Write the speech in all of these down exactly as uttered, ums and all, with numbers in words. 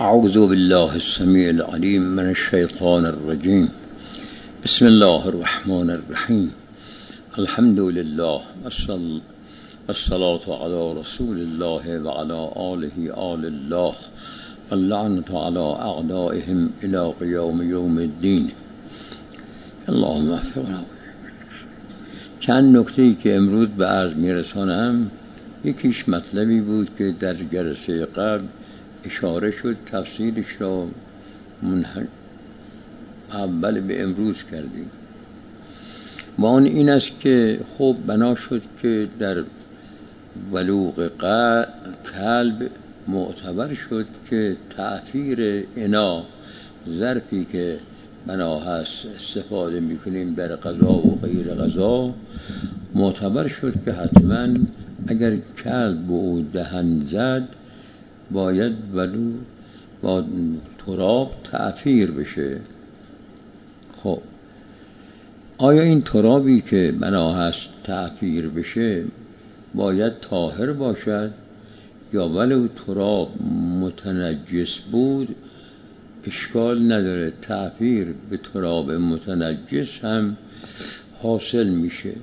أعوذ بالله السميع العليم من الشيطان الرجيم. بسم الله الرحمن الرحيم. الحمد لله والصلاة على رسول الله وعلى آله آل الله واللعنة على أعدائهم إلى قيام يوم الدين. اللهم وفقنا. چند نکته‌ای که امروز به عرض میرسانم، یکیش مطلبی بود که در جلسه قبل اشاره شد، تفسیرش را منحل اول به امروز کردیم. و آن این است که خب بنا شد که در بلوغ کلب معتبر شد که تأثیر انا، ظرفی که بنا هست استفاده میکنیم در غذا و غیر غذا، معتبر شد که حتما اگر کلب به او دهن زد باید ولو با تراب تأثیر بشه. خب آیا این ترابی که بنا هست تأثیر بشه باید طاهر باشد یا ولو تراب متنجس بود اشکال نداره، تأثیر به تراب متنجس هم حاصل میشه؟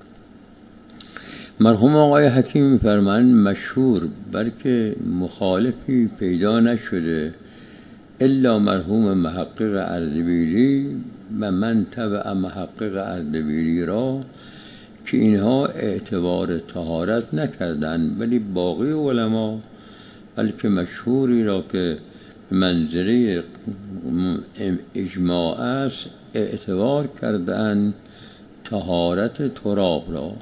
مرحوم آقای حکیم می‌فرمایند مشهور بلکه مخالفی پیدا نشده الا مرحوم محقق اردبیلی و من تبع محقق اردبیلی را که اینها اعتبار طهارت نکردند، ولی باقی علما بلکه مشهوری را که منظره اجماع است اعتبار کردند طهارت تراب را.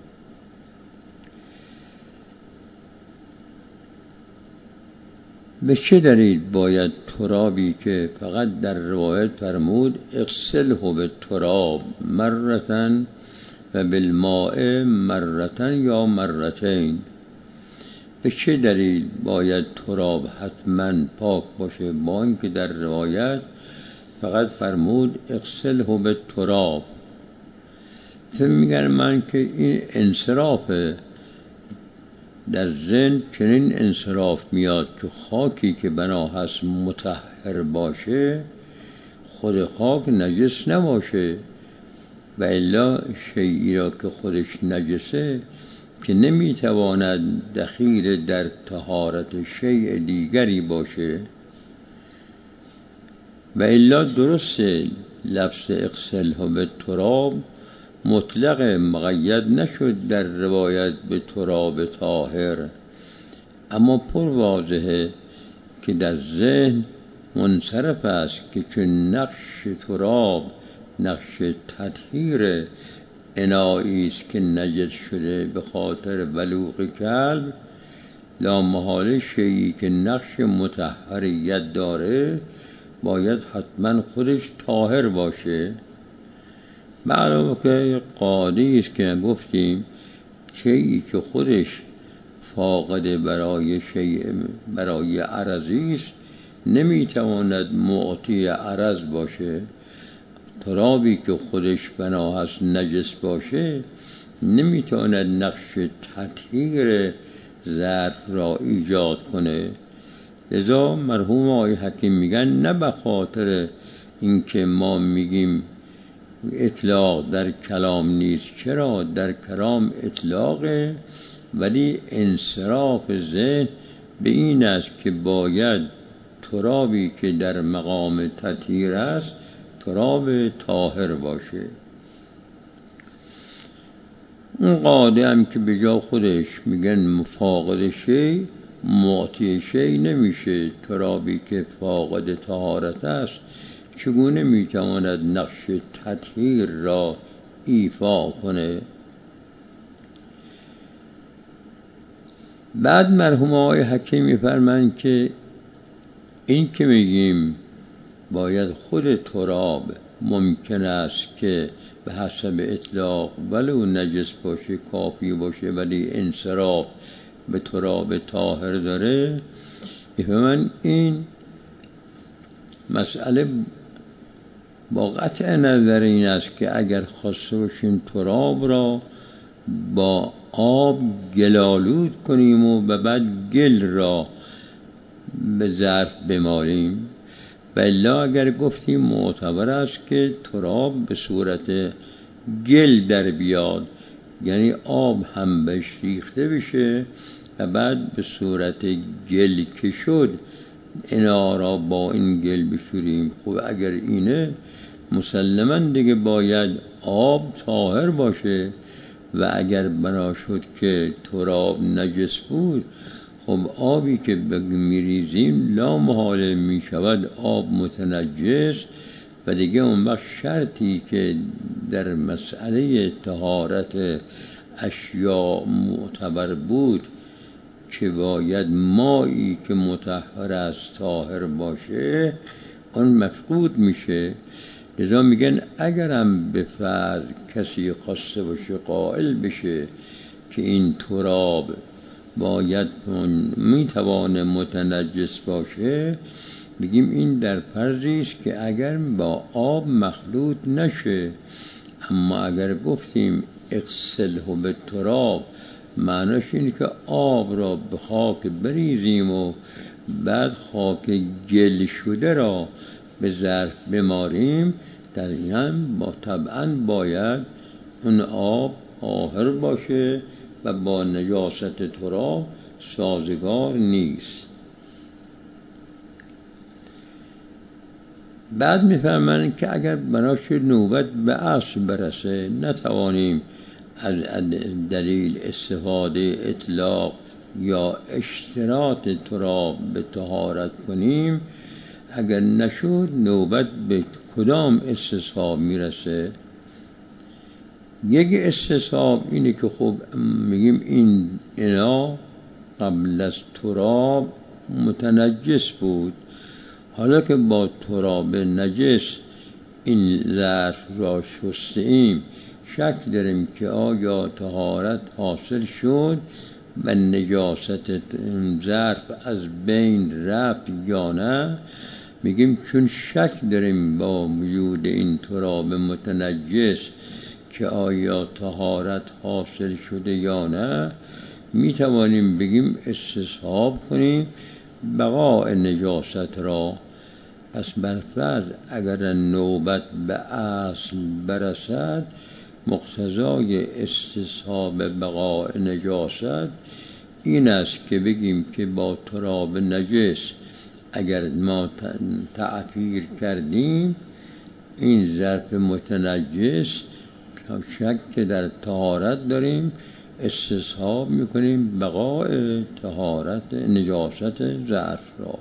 به چه دلیل باید ترابی که فقط در روایت فرمود اغسله بالتراب مرتن و بالماء مرتن یا مرتین، به چه دلیل باید تراب حتما پاک باشه با اینکه در روایت فقط فرمود اغسله بالتراب؟ فهم میگن من که این انصراف در ذهن چنین انصراف میاد که خاکی که بنا هست مطهر باشه خود خاک نجس نباشه، و الا شیئی را که خودش نجسه که نمیتواند دخیل در طهارت شیء دیگری باشه. و الا درسته لفظ اغسله بالتراب مطلق مقید نشد در روایت به تراب طاهر، اما پر واضحه که در ذهن منصرف است که چون نقش تراب نقش تطهیر انایی است که نجس شده به خاطر بلوغ کلب، لا محاله شیئی که نقش مطهریت داره باید حتما خودش طاهر باشه. معلومه که قاعده است که گفتیم شیئی که خودش فاقد برای شیء برای عرضی است نمیتواند معطی عرض باشه. ترابی که خودش بنا هست نجس باشه نمیتواند نقش تطهیر ظرف را ایجاد کنه. لذا مرحوم آقای حکیم میگن نه به خاطر اینکه ما میگیم اطلاق در کلام نیست، چرا در کلام اطلاقه، ولی انصراف ذهن به این است که باید ترابی که در مقام تطهیر است تراب طاهر باشه. اون قاعده هم که به جا خودش میگن مفاقد شی معطی شی نمیشه. ترابی که فاقد طهارت است چگونه میتواند نقش تطهیر را ایفا کنه؟ بعد مرحوم آقای حکیم میفرمایند که این که میگیم باید خود تراب ممکن است که به حسب اطلاق ولو نجس باشه کافی باشه ولی انصراف به تراب طاهر داره. من این مسئله با قطع نظر این است که اگر خواسته باشیم تراب را با آب گلالود کنیم و بعد گل را به ظرف بمالیم. و الا اگر گفتیم معتبر است که تراب به صورت گل در بیاد، یعنی آب هم بهش ریخته بشه و بعد به صورت گل که شد اینا را با این گل بشوریم. خب اگر اینه مسلماً دیگه باید آب طاهر باشه. و اگر بنا شد که تراب نجس بود، خب آبی که میریزیم لا محاله می شود آب متنجس. و دیگه اون وقت شرطی که در مسئله طهارت اشیاء معتبر بود که باید مایی که مطهر است طاهر باشه، اون مفقود میشه. لذا میگن اگرم به فرض کسی خواسته باشه قائل بشه که این تراب باید میتوانه متنجس باشه، بگیم این در فرضی است که اگر با آب مخلوط نشه. اما اگر گفتیم اغسله بالتراب، معناش اینه که آب را به خاک بریزیم و بعد خاک گل شده را به ظرف بماریم، در این هم با طبعا باید اون آب طاهر باشه و با نجاست تراب سازگار نیست. بعد میفهمن که اگر بناش نوبت به اصل برسه نتوانیم از دلیل استفاده اطلاق یا اشتراط تراب به طهارت کنیم، اگر نشد نوبت به کدام استصحاب میرسه؟ یک استصحاب اینه که خب میگیم این انا قبل از تراب متنجس بود، حالا که با تراب نجس این ظرف را شسته ایم، شک داریم که آیا طهارت حاصل شد و نجاست ظرف از بین رفت یا نه. میگیم چون شک داریم با وجود این تراب متنجس که آیا طهارت حاصل شده یا نه، میتوانیم بگیم استصحاب کنیم بقاء نجاست را. پس برفرض اگر نوبت به اصل برسد، مقتضای استصحاب بقاء نجاست این است که بگیم که با تراب نجس اگر ما تعفیر کردیم این ظرف متنجس، شک که در طهارت داریم، استصحاب میکنیم بقاء طهارت نجاست ظرف را.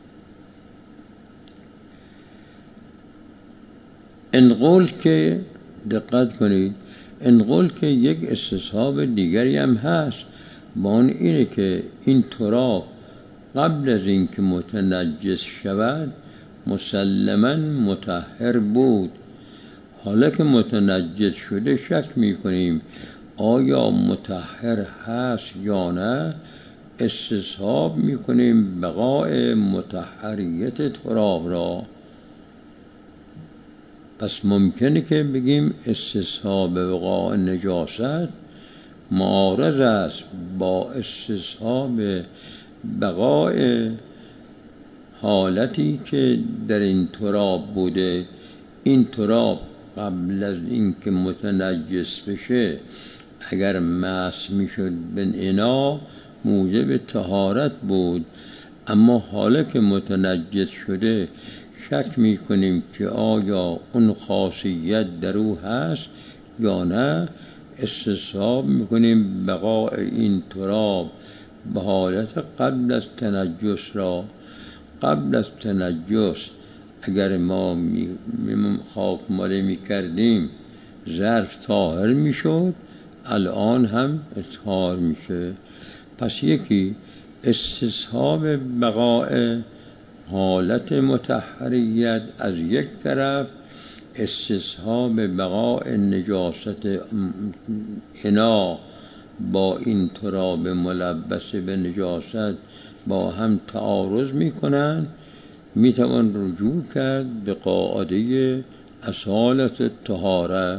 این قول که دقت کنید، این قول که یک استصحاب دیگری هم هست، با اون اینه که این تراب قبل از این که متنجس شود مسلماً مطهر بود. حالا که متنجس شده شک میکنیم آیا مطهر هست یا نه، استصحاب میکنیم بقاء مطهریت تراب را. پس ممکنه که بگیم استصحاب بقاء نجاست معارض است با استصحاب بقاء حالتی که در این تراب بوده. این تراب قبل از اینکه متنجس بشه اگر مس میشد به انا موجب طهارت بود، اما حالا که متنجس شده شک میکنیم که آیا اون خاصیت در او هست یا نه، استصحاب میکنیم بقاء این تراب به حالت قبل از تنجس را. قبل از تنجس اگر ما خاک ماله میکردیم ظرف طاهر میشد، الان هم طاهر میشه. پس یکی استصحاب بقاء حالت مطهریت از یک طرف، استصحاب بقاء نجاست انا با این تراب ملبس به نجاست با هم تعارض میکنن، میتوان رجوع کرد به قاعده اصالت طهاره.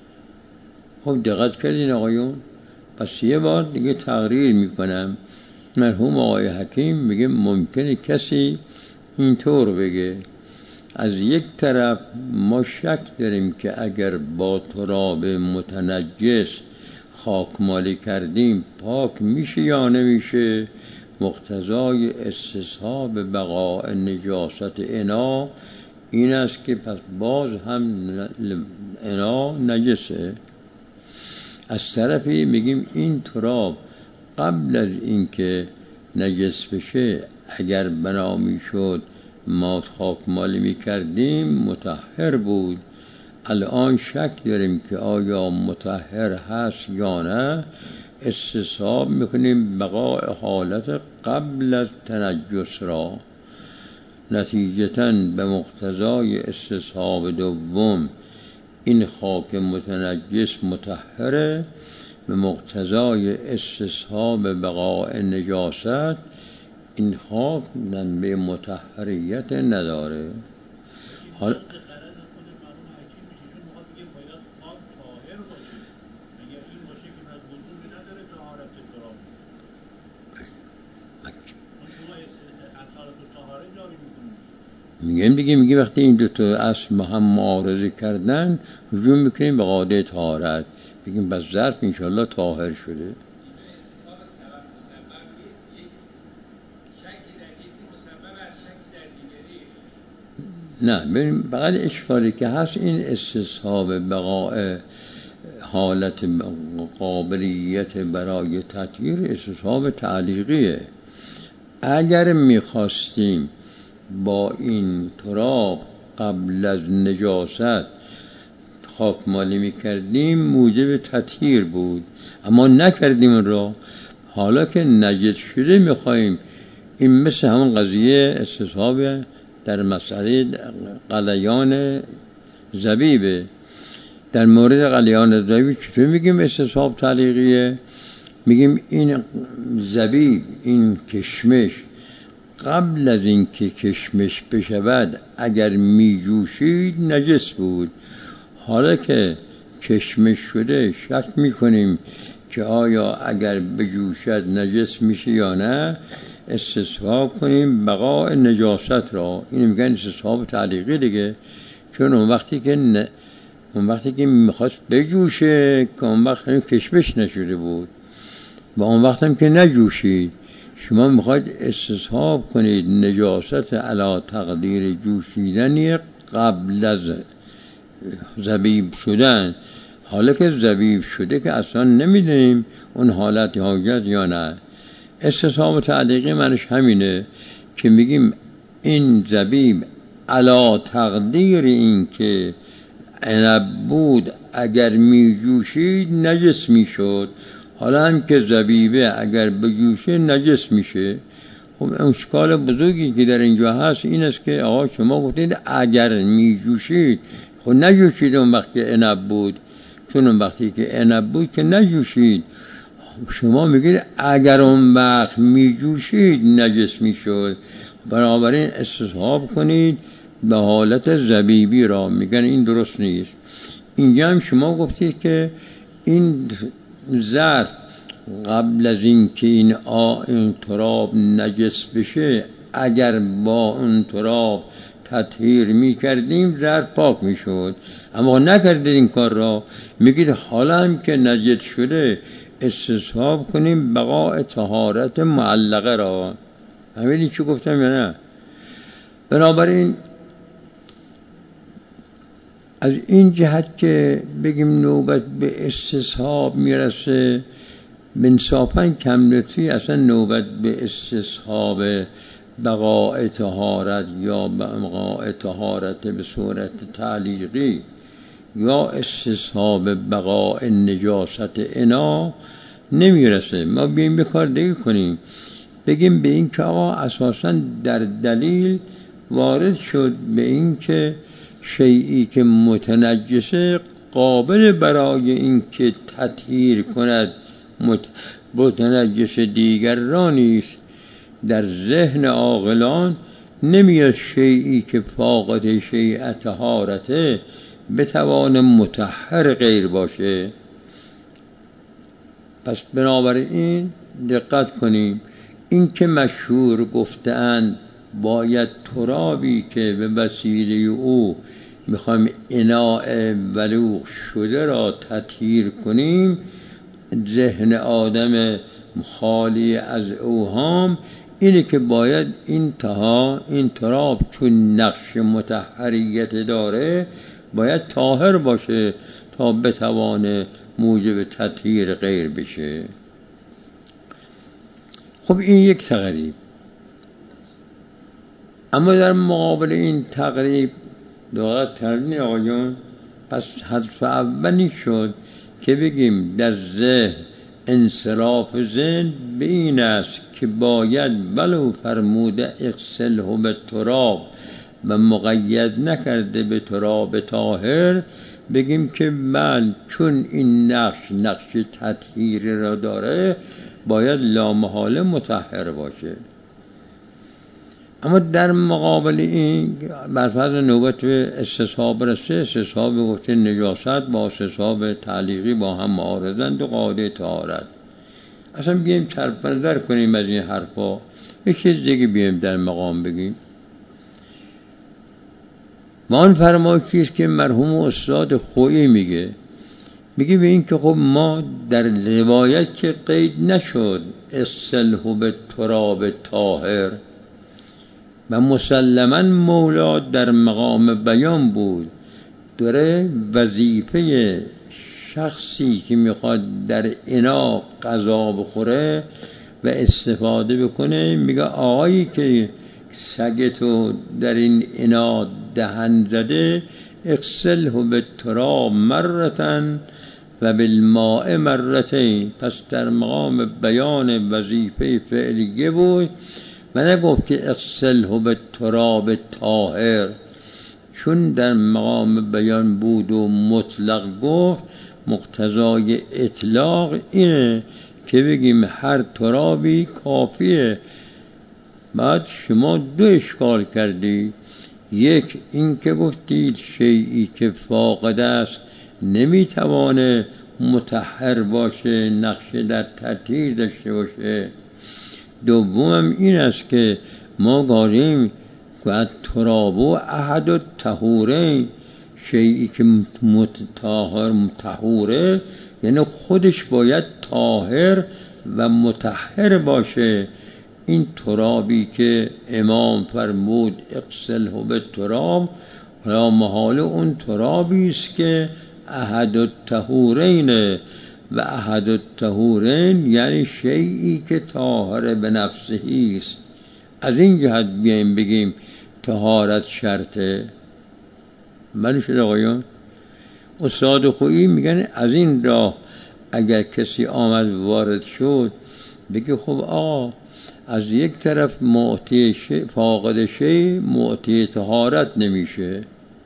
خب دقت کردین آقایون؟ پس یه بار دیگه تقریر میکنم مرحوم آقای حکیم میگه ممکنه کسی اینطور بگه از یک طرف ما شک داریم که اگر با تراب متنجس خاکمالی کردیم پاک میشه یا نمیشه، مقتضای استصحاب بقاء نجاست انا این است که پس باز هم انا نجسه. از طرفی میگیم این تراب قبل از اینکه نجس بشه اگر بنا میشد ما خاکمالی میکردیم مطهر بود، الان شک داریم که آیا مطهر هست یا نه، استصحاب میکنیم بقاء حالت قبل از تنجس را. نتیجتاً به مقتضای استصحاب دوم این خاک متنجس مطهره، به مقتضای استصحاب بقاء نجاست این خاک به مطهریت نداره. حالا میگم دیگه میگه وقتی این دو تا اصل با هم معارضه کردن رجوع میکنیم به قاعده طهارت، بگیم بس ظرف انشالله طاهر شده. نه ببین فقط اشکالی که هست این استصحاب بقاء حالت قابلیت برای تطهیر استصحاب تعلیقیه. اگر میخواستیم با این تراب قبل از نجاست خاکمالی میکردیم موجب تطهیر بود، اما نکردیم اون را. حالا که نجس شده میخوایم، این مثل همون قضیه استصحاب در مسئله قلیان زبیبه. در مورد قلیان زبیب چطور میگیم استصحاب تعلیقیه؟ میگیم این زبیب، این کشمش قبل از اینکه کشمش بشود اگر میجوشید نجس بود، حالا که کشمش شده شک میکنیم که آیا اگر بجوشد نجس میشه یا نه، استصحاب کنیم بقاء نجاست را. این میگن استصحاب تعلیقی دیگه، چون اون وقتی که ن... اون وقتی که میخواست بجوشه که اون وقت هم کشمش نشده بود و اون وقت هم که نجوشید، شما میخواید استصحاب کنید نجاست علی تقدیر جوشیدنی قبل از زبیب شدن، حالا که زبیب شده که اصلا نمیدونیم اون حالت حاجت یا نه. استصحاب تعلیقی منش همینه که میگیم این زبیب علی تقدیر این که عنب بود اگر میجوشید نجس میشد، حالا هم که زبیبه اگر بجوشه نجس میشه. خب اشکال بزرگی که در اینجا هست این است که آقا شما گفتید اگر میجوشید، خب نجوشید اون وقت که عنب بود، چون اون وقتی که عنب بود که نجوشید. شما میگید اگر اون وقت میجوشید نجس میشد، بنابراین استصحاب کنید به حالت زبیبی را. میگن این درست نیست. اینجا هم شما گفتید که این ظرف قبل از این که این آ این تراب نجس بشه اگر با اون تراب تطهیر می کردیم ظرف پاک می شد، اما نکردید این کار را. میگید حالا هم که نجس شده استصحاب کنیم بقاء طهارت معلقه را. همین چی گفتم یا نه؟ بنابراین از این جهت که بگیم نوبت به استصحاب میرسه، بنصافاً کملتی اصلا نوبت به استصحاب بقاء طهارت یا بقاء طهارت به صورت تعلیقی یا استصحاب بقاء نجاست انا نمیرسه. ما بیم بکار دیگه کنیم، بگیم به این که آقا اساساً در دلیل وارد شد به این که شیئی که متنجسه قابل برای این که تطهیر کند متنجس دیگر را نیست. در ذهن عاقلان نمیاد شیئی که فاقد شیء طهارته بتوان مطهر غیر باشه. پس بنابراین دقت کنیم این که مشهور گفتند باید ترابی که به وسیله او میخوایم اناء بلوغ شده را تطهیر کنیم، ذهن آدم خالی از اوهام، اینه که باید این تها این تراب چون نقش مطهریت داره باید طاهر باشه تا بتوانه موجب تطهیر غیر بشه. خب این یک تقریب. اما در مقابل این تقریب دوقت ترین آقایون، پس حذف اولی شد که بگیم در ذهن انصراف ذهن به این است که باید ولو فرموده اغسله به تراب و مقید نکرده به تراب طاهر، بگیم که من چون این نقش نقش تطهیر را داره باید لامحاله مطهر باشه. اما در مقابل این برفرض نوبت به استصحاب رسه، استصحاب گفته نجاست با استصحاب تعلیقی با هم معارضند و قاعده طهارت. اصلا بیایم چرپ نظر کنیم از این حرفا، یک چیز دیگه بیایم در مقام بگیم. و آن فرمایشی است که مرحوم استاد خویی میگه میگه به این که خب ما در روایت که قید نشد اغسله به تراب طاهر و مسلما مولا در مقام بیان بود، داره وظیفه شخصی که میخواد در انا غذا بخوره و استفاده بکنه، میگه آقایی که سگتو در این انا دهن زده اغسله بالتراب مرتن و بالماء مرتین. پس در مقام بیان وظیفه فعلیه بود و نگفت که اغسله بالتراب طاهر، چون در مقام بیان بود و مطلق گفت، مقتضای اطلاق اینه که بگیم هر ترابی کافیه. بعد شما دو اشکال کردی، یک این که گفتید شیئی که فاقد است نمیتوانه مطهر باشه، نقشه در تطهیر داشته باشه. دومم این است که ما گاریم که ترابو احد الطهورین، شیئی که متطهر مطهوره یعنی خودش باید طاهر و مطهر باشه. این ترابی که امام فرمود اغسله بالتراب، حالا محال اون ترابی است که احد الطهورین، و احد الطهورین یعنی شیئی که طاهر به نفسهی است. از این جهت بیایم بگیم طهارت شرطه. من شد آقایان استاد خویی میگن از این راه اگر کسی آمد وارد شد بگه خب آقا از یک طرف معطی شی فاقد شی معطی طهارت نمیشه،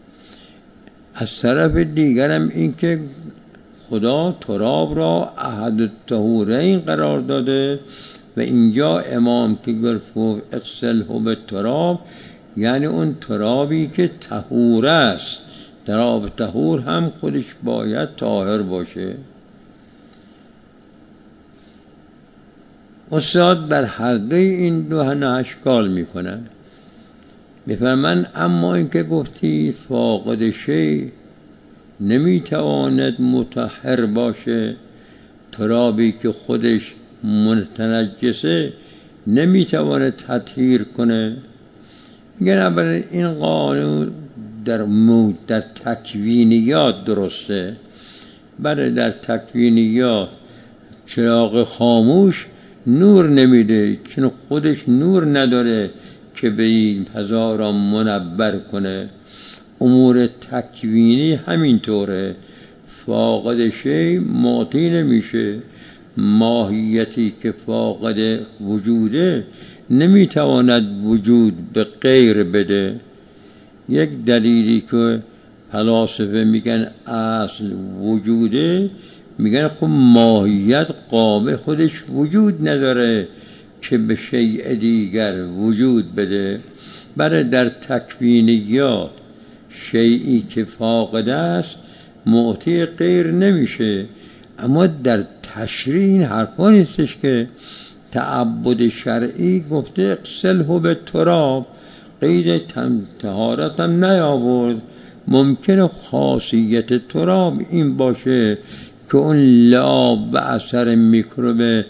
از طرف دیگرم این که خدا تراب را احد الطهورین قرار داده و اینجا امام که گفت اغسله بالتراب یعنی اون ترابی که طهور است، تراب طهور هم خودش باید طاهر باشه. استاد بر هر دوی این دو اشکال میکنن. میفرمن اما این که گفتی فاقد شی نمیتواند مطهر باشه، ترابی که خودش متنجسه نمیتواند تطهیر کنه. میگن اولا این قانون در مود در تکوینیات درسته، برای در تکوینیات چراغ خاموش نور نمیده، چون خودش نور نداره که به این فضا را منور کنه. امور تکوینی همینطوره، فاقد شی معطی نمیشه. ماهیتی که فاقد وجوده نمیتواند وجود به غیر بده. یک دلیلی که فلاسفه میگن اصل وجوده، میگن خب ماهیت قابل خودش وجود نداره که به شیء دیگر وجود بده. برای در تکوینیات شیئی که فاقد است معطی غیر نمیشه. اما در تشریع این حرفا نیستش که تعبد شرعی گفته اغسله به تراب، قید طهارت هم نیاورد. ممکنه خاصیت تراب این باشه که اون لعاب و اثر میکروب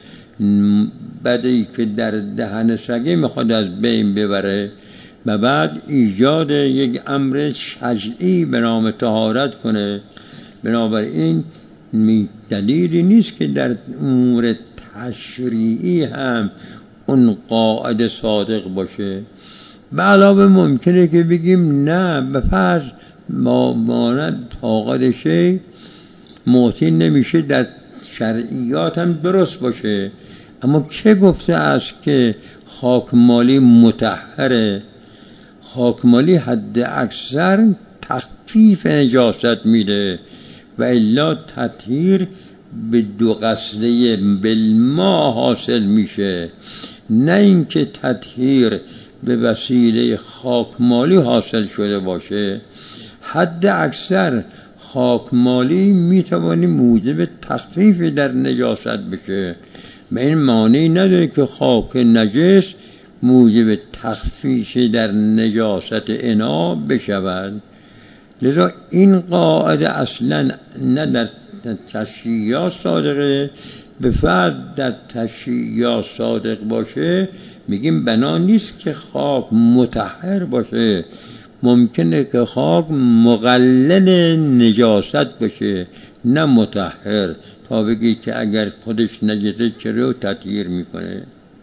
بدی که در دهن سگه میخواد از بین ببره و بعد ایجاد یک امر شجعی به نام طهارت کنه. بنابراین دلیلی نیست که در امور تشریعی هم اون قاعده صادق باشه. به علاوه ممکنه که بگیم نه، به فرض ما ماند طاقت شی معطی نمیشه، در شرعیات هم درست باشه، اما چه گفته است که خاکمالی مطهره؟ خاکمالی حد اکثر تخفیف نجاست میده و الا تطهیر به دو قصده بالما حاصل میشه، نه اینکه تطهیر به وسیله خاکمالی حاصل شده باشه. حد اکثر خاکمالی میتوانی موجب تخفیف در نجاست بشه و این معنی نداره که خاک نجس موجب تخفیف در نجاست انا بشود. لذا این قاعده اصلا نه در تشریعات صادقه، به فرض در تشریعات صادق باشه میگیم بنا نیست که خاک مطهر باشه، ممکنه که خاک مقلل نجاست باشه نه مطهر، تا بگی که اگر خودش نجسه چرا تطهیر میکنه.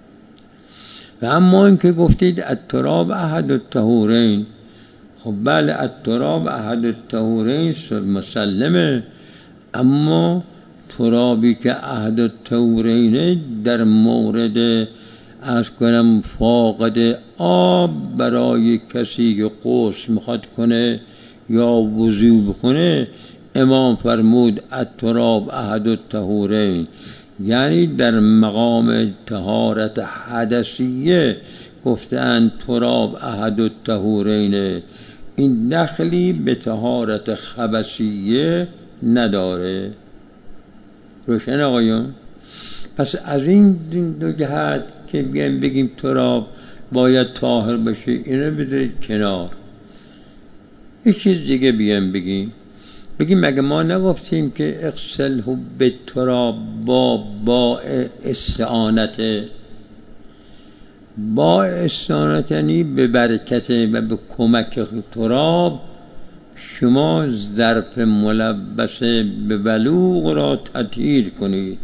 و اما این که گفتید التراب احد الطهورین، خب بله التراب احد الطهورین مسلمه، اما ترابی که احد الطهورین در مورد از کنم فاقد آب برای کسی که غسل میخواد کنه یا وضو بکنه، امام فرمود التراب احد الطهورین، یعنی در مقام طهارت حدثیه گفتن تراب احد الطهورین، این دخلی به طهارت خبثیه نداره. روشن آقایون؟ پس از این دو جهت که بگیم بگیم تراب باید طاهر بشه اینو بذارید کنار. یک چیز دیگه بگیم بگیم بگیم مگه ما نگفتیم که اغسله به تراب با با استعانته، با استعانت یعنی به برکت و به کمک تراب شما ظرف ملبس به بلوغ را تطهیر کنید.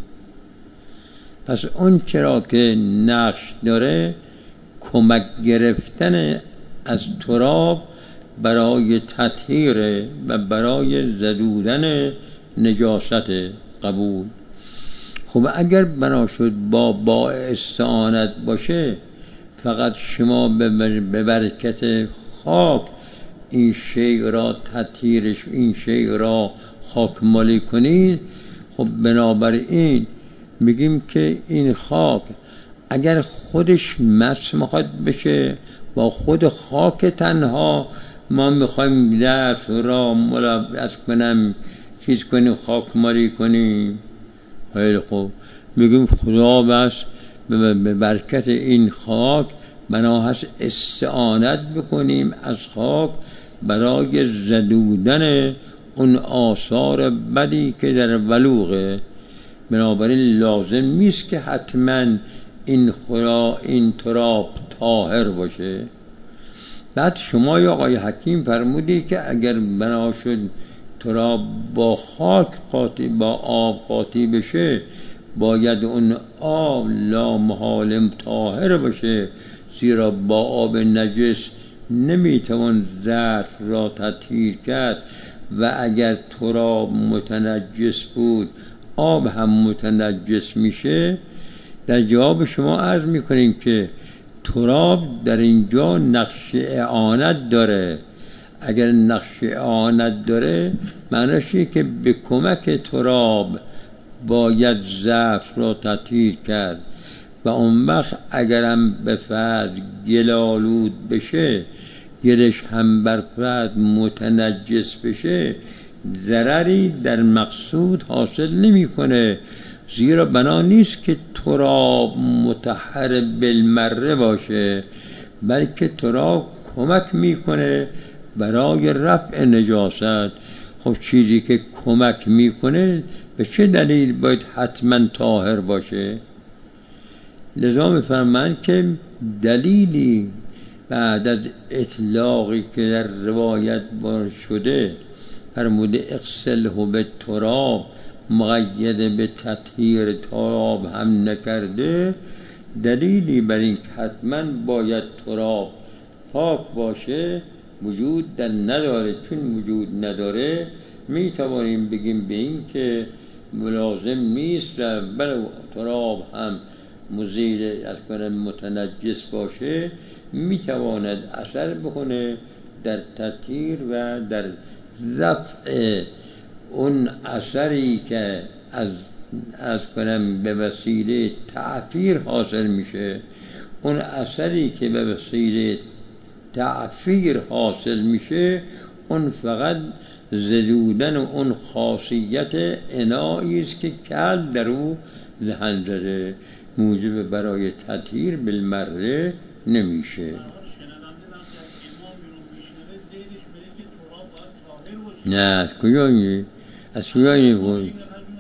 پس اون چرا که نقش داره کمک گرفتن از تراب برای تطهیر و برای زدودن نجاست قبول. خب اگر بنا شد با با استعانت باشه، فقط شما به برکت خاک این شیء را تطهیرش، این شیء را خاکمالی کنید، خب بنابراین میگیم که این خاک اگر خودش مس میخواد بشه با خود خاک تنها، ما میخوایم دست را ملبس کنم چیز کنیم خاکمالی کنیم، خیلی خوب میگیم خدا بس به برکت این خاک بنا هست استعانت بکنیم از خاک برای زدودن اون آثار بدی که در بلوغه. بنابراین لازم نیست که حتما این خدا این تراب طاهر باشه. بعد شما یا آقای حکیم فرمودی که اگر بنا شد تراب با خاک قاطی با آب قاطی بشه، باید اون آب لا محال طاهر باشه، زیرا با آب نجس نمیتوان ظرف را تطهیر کرد و اگر تراب متنجس بود آب هم متنجس میشه. در جواب شما عرض میکنیم که تراب در اینجا نقش اعانت داره. اگر نقش اعانت داره معنیشه که به کمک تراب باید ظرف را تطهیر کرد و اون وقت اگرم به فرد گلالود بشه، گلش هم بر فرد متنجس بشه، ضرری در مقصود حاصل نمیکنه، زیرا بنا نیست که تراب مطهر بالمره باشه، بلکه تراب کمک میکنه برای رفع نجاست. خب چیزی که کمک میکنه به چه دلیل باید حتما طاهر باشه؟ لذا میفرمایند که دلیلی بعد از اطلاقی که در روایت بار شده فرموده اغسله بالتراب مقید به تطهیر تراب هم نکرده، دلیلی بر این که حتما باید تراب پاک باشه وجود در نداره. چون وجود نداره می توانیم بگیم به این که ملازم نیست بله تراب هم مزیل از کنم متنجس باشه، می تواند اثر بکنه در تطهیر و در رفع اون اثری که از از کنم به وسیله تعفیر حاصل میشه. اون اثری که به وسیله تعفیر حاصل میشه اون فقط زدودن اون خاصیت انایی است که کل در او دهن زده، موجب برای تطهیر بالمره نمیشه. نه از کجا میگی؟ از کجا میگی؟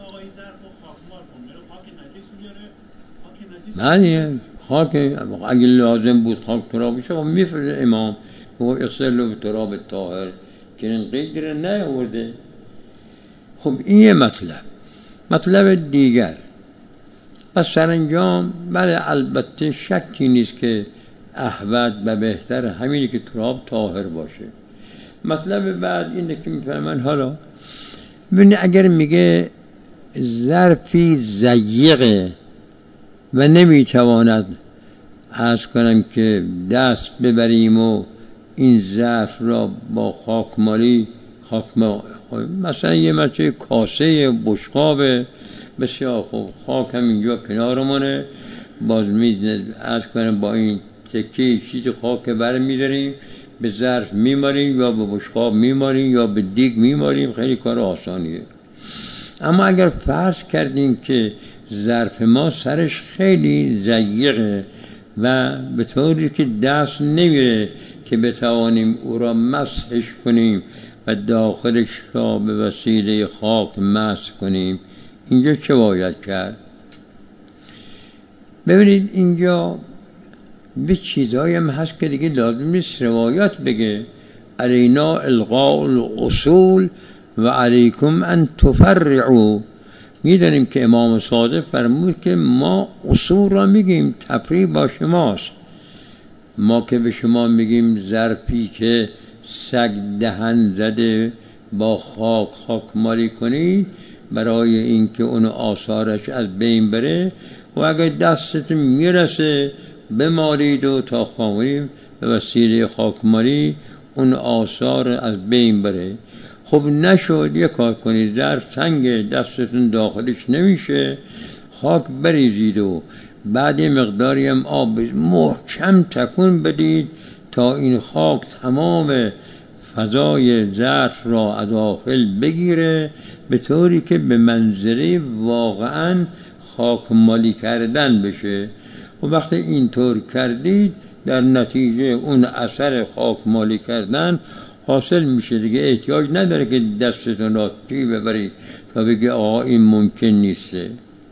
معنیه خاک اگه لازم بود خاک تراب بشه خب میفرده امام و اغسله بالتراب الطاهر که این قید رو نیاورده. خب این یه مطلب. مطلب دیگر پس سرانجام بله البته شکی نیست که احوط و بهتر همینی که تراب طاهر باشه. مطلب بعد اینه که میفهمن حالا ببینید اگر میگه ظرفی ضیقه و نمیتواند عرض کنم که دست ببریم و این ظرف را با خاکمالی خاک مثلا یه مچه کاسه بشقاب بسیار خوب خاک هم اینجا کنارمونه باز میزنه عرض کنم با این تکه چیز خاک بر میداریم به ظرف میماریم یا به بشقاب میماریم یا به دیگ میماریم، خیلی کار آسانیه. اما اگر فرض کردیم که ظرف ما سرش خیلی ضیقه و به طوری که دست نمیره که بتوانیم او را مسحش کنیم و داخلش را به وسیله خاک مسح کنیم، اینجا چه باید کرد؟ ببینید اینجا به چیزایی هم هست که دیگه لازم نیست روایات بگه علینا الغاء الاصول و علیکم ان تفرعوا. میدونیم که امام صادق فرمود که ما اصول را میگیم، تفریع با شماست. ما که به شما میگیم ظرفی که سگ دهن زده با خاک خاکمالی کنید برای اینکه اون آثارش از بین بره و اگر دستتون میرسه بمالید و تا خامریم به وسیله خاکمالی اون آثار از بین بره. خب نشد یک کار کنید ظرف تنگ دستتون داخلش نمیشه خاک بریزید و بعد یه مقداری هم آب محکم تکون بدید تا این خاک تمام فضای ظرف را از داخل بگیره به طوری که به منزله واقعا خاک مالی کردن بشه. و وقتی اینطور کردید در نتیجه اون اثر خاک مالی کردن حاصل میشه دیگه، احتیاج نداره که دستتون را توی ببرید تا بگی آقا این ممکن نیسته.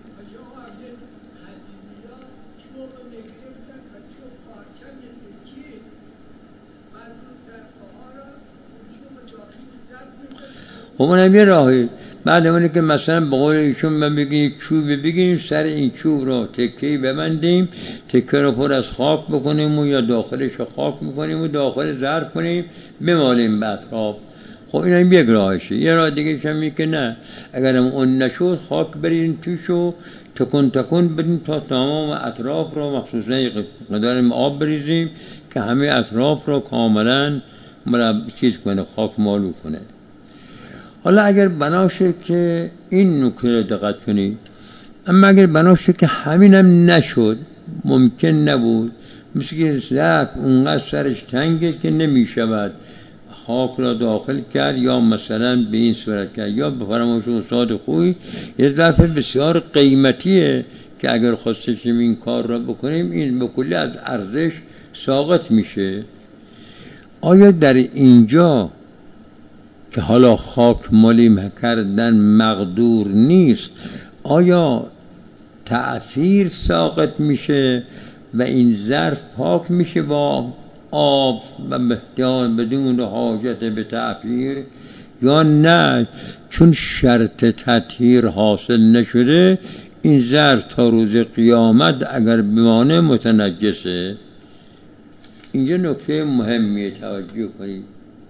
خب اونم یه راهی. بعد اونه که مثلا به قول ایشون من بگیم چوب بگیریم سر این چوب را تکهی ببندیم تکه را پر از خاک بکنیم و یا داخلش را خاک بکنیم و داخل ظرف کنیم بمالیم به اطراف. خب اینم یک راهشه. یه راه دیگه شمی که نه اگرم اون نشد خاک بریم توش و تکن تکن بدیم تا تمام اطراف را مخصوصا قدر آب بریزیم که همه اطراف را کاملا مرب چیز کنه خاک مالو کنه. حالا اگر بناشه که این نکته دقت کنید، اما اگر بناشه که همینم نشد ممکن نبود مثل که ظرف اونقدر سرش تنگه که نمی شود خاک را داخل کرد یا مثلا به این صورت کرد یا به فرمایش استاد خوبی یه ظرف بسیار قیمتیه که اگر خواستیم این کار را بکنیم این به کلی از ارزش ساقط میشه. آیا در اینجا که حالا خاک مالی کردن مقدور نیست آیا تعفیر ساقط میشه و این ظرف پاک میشه با آب و بدون حاجت به تعفیر یا نه چون شرط تطهیر حاصل نشده این ظرف تا روز قیامت اگر بمانه متنجسه؟ اینجا نکته مهمیه توجه کنید.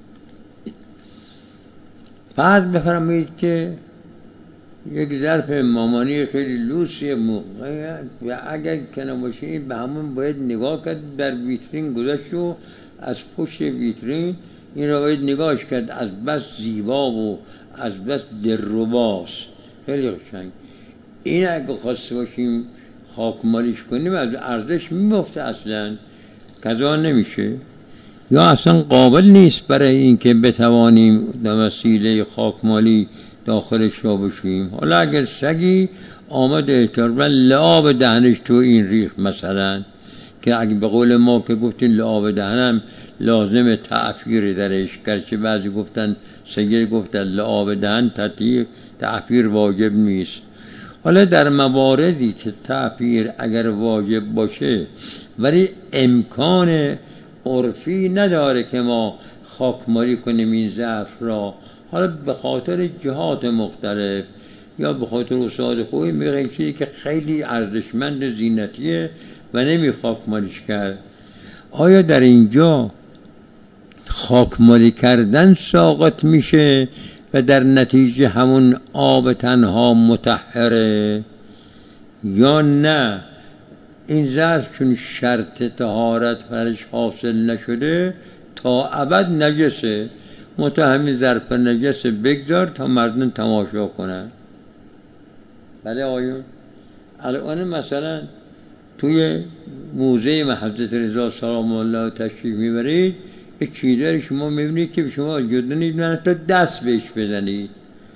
بعد بفرمایید که یک ظرف مامانی خیلی لوسیه موقعه و اگر کنه باشه این به همون باید نگاه کرد، در ویترین گذاشت و از پشت ویترین این را باید نگاهش کرد، از بس زیبا و از بس دلرباست، خیلی قشنگ. این اگه خواسته باشیم خاکمالیش کنیم از ارزش میفته، اصلا قضا نمیشه یا اصلا قابل نیست برای اینکه بتوانیم در وسیله خاکمالی داخلش را بشیم. حالا اگر سگی آمد احترام لعاب دهنش تو این ریخ مثلا، که اگه به قول ما که گفتین لعاب دهنم لازم تعفیر درش، گرچه بعضی گفتن سگی گفتن لعاب دهن تطهیر تعفیر واجب نیست. حالا در مواردی که تعفیر اگر واجب باشه ولی امکان عرفی نداره که ما خاکمالی کنیم این ظرف را، حالا به خاطر جهات مختلف یا به خاطر استاد خوبی میگه این چیزی که خیلی ارزشمند زینتیه و نمی خاکمالیش کرد، آیا در اینجا خاکمالی کردن ساقط میشه و در نتیجه همون آب تنها مطهره یا نه این ظرف چون شرط طهارت برش حاصل نشده تا ابد نجسه، متهمی ظرف نجسه بگذار تا مردم تماشا کنن؟ بله آیون. الان مثلا توی موزه حضرت رضا سلام الله تشریف میبرید یک چیزی شما میبینید که شما جدا نمیدونید تا دست بهش بزنید.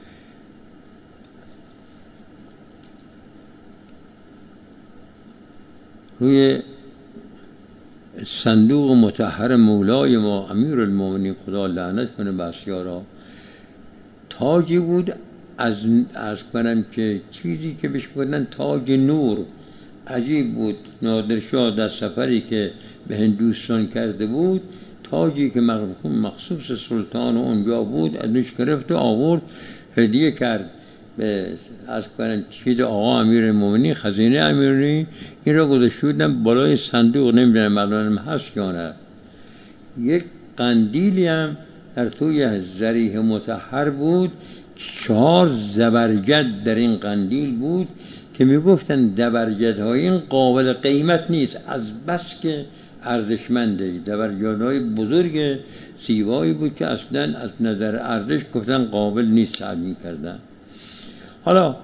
روی صندوق مطهر مولای ما امیر المومنین خدا لعنت کنه بسیارا تاجی بود از از کنم که چیزی که بهش گفتن تاج نور، عجیب بود. نادرشاه در سفری که به هندوستان کرده بود تاجی که مخصوص سلطان اونجا بود ازش گرفت و آورد هدیه کرد به از کنم چیز آقا امیر المومنین، خزینه امیری. این را گذاشته بودن بالای صندوق، نمیدونم الان هست یا نه. یک قندیلی هم در توی ذریح مطهر بود، چهار زبرجد در این قندیل بود که میگفتن زبرجدهای این قابل قیمت نیست از بس که ارزشمنده. زبرجدهای بزرگ زیبایی بود که اصلا از نظر ارزش گفتن قابل نیست تعمین کردن. حالا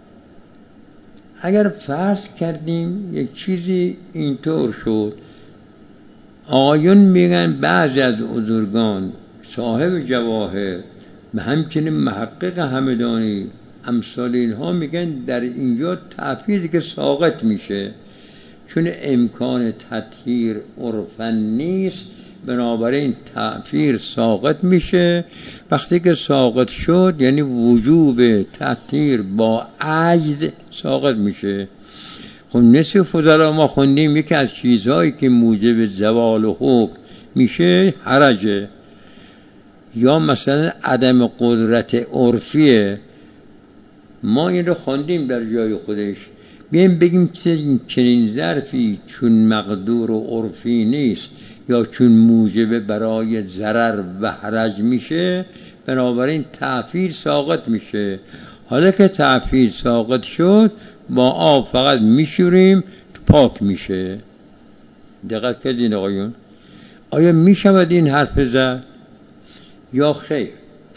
اگر فرض کردیم یک چیزی اینطور شد، آقایون میگن بعضی از بزرگان صاحب جواهر و همچنین محقق همدانی امثال اینها میگن در اینجا تعفیر که ساقط میشه چون امکان تطهیر عرفن نیست، بنابراین تعفیر ساقط میشه. وقتی که ساقط شد یعنی وجوب تطهیر با عجز ساقط میشه. خب نصف فضلا ما خوندیم یکی از چیزهایی که موجب زوال و حکم میشه حرجه یا مثلا عدم قدرت عرفیه. ما این رو خوندیم در جای خودش. بیایم بگیم که چنین ظرفی چون مقدور و عرفی نیست یا چون موجب برای ضرر و حرج میشه، بنابراین تعفیر ساقط میشه. حالا که تعفیر ساقط شد با آب فقط میشوریم پاک میشه. دقت کردین آقایون؟ آیا میشود این حرف زد یا خیر؟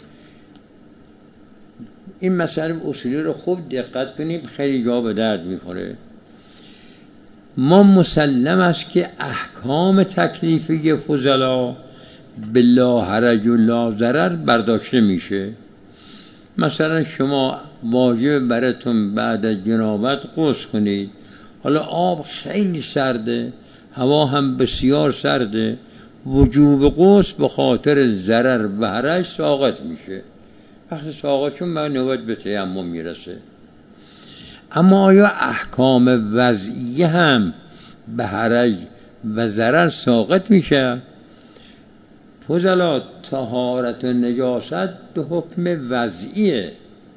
این مسئله اصولی رو خوب دقت کنیم، خیلی جا به درد میخوره. ما مسلم است که احکام تکلیفی فضلا بلا حرج و لا ضرر برداشته میشه. مثلا شما واجب براتون بعد از جنابت غسل کنید، حالا آب خیلی سرده، هوا هم بسیار سرده، وجوب غسل به خاطر ضرر و حرج ساقط میشه. وقتی ساقط شد من نوبت به تیمم میرسه. اما آیا احکام وضعیه هم به حرج و ضرر ساقط میشه؟ فضلا طهارت و نجاست دو حکم وضعیه.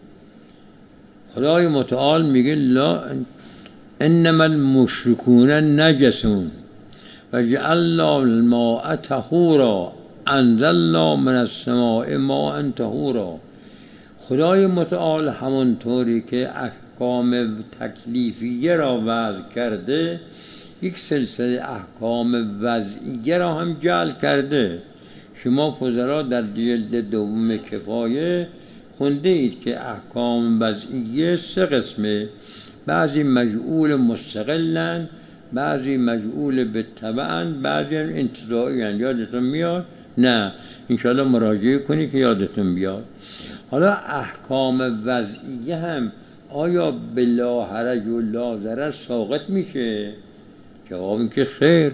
خدای متعال میگه لا انما المشرکون نجسون و جعلنا الماء طهورا انزلنا من السماء ماء طهورا. خدای متعال همونطوری که احکام تکلیفیه را وضع کرده، یک سلسله احکام وضعیه را هم جعل کرده. شما فضلا در جلد دوم کفایه خونده اید که احکام وضعیه سه قسمه، بعضی مجعول مستقلن، بعضی مجعول به تبعن، بعضی انتزاعی. یادتون میاد؟ نه، انشاءالله مراجعه کنی که یادتون بیاد. حالا احکام وضعیه هم آیا بلا حرج و لا ضرر ساقط میشه؟ جواب این که خیر.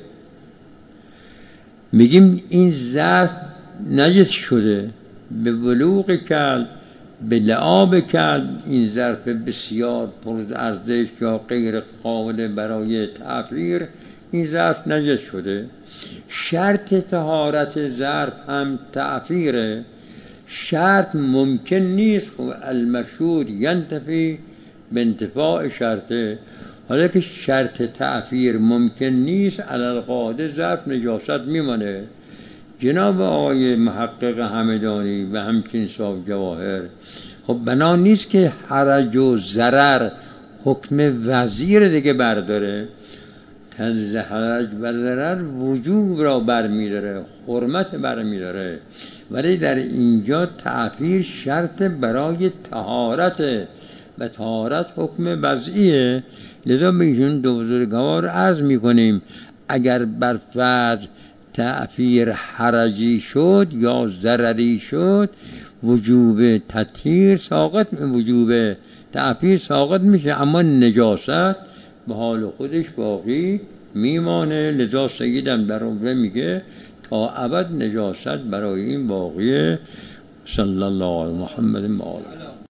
میگیم این ظرف نجس شده، به بلوغ کلب، به لعاب کلب، این ظرف بسیار پر ارزش یا غیر قابل برای تفریر، این ظرف نجس شده. شرط طهارت ظرف هم تعفیره. شرط ممکن نیست، خب المشهور ینتفی به انتفاع شرطه. حالا که شرط تعفیر ممکن نیست، علی القاعده ظرف نجاست میمانه. جناب آقای محقق همدانی و همچنین صاحب جواهر، خب بنا نیست که حرج و ضرر حکم وزیر دیگه برداره. تنز حرج و ضرر وجوب را برمیداره، حرمت برمیداره، ولی در اینجا تعفیر شرط برای طهارت و طهارت حکم وضعیه. لذا به ایشون دو بزرگوار عرض میکنیم اگر بر فرض تعفیر حرجی شد یا ضرری شد، وجوب تطهیر ساقط، وجوب تعفیر ساقط میشه، اما نجاست به حال خودش باقی میمانه. لذا سیدم در عمره میگه تا ابد نجاست برای این باقیه. صلی الله علی محمد و آله.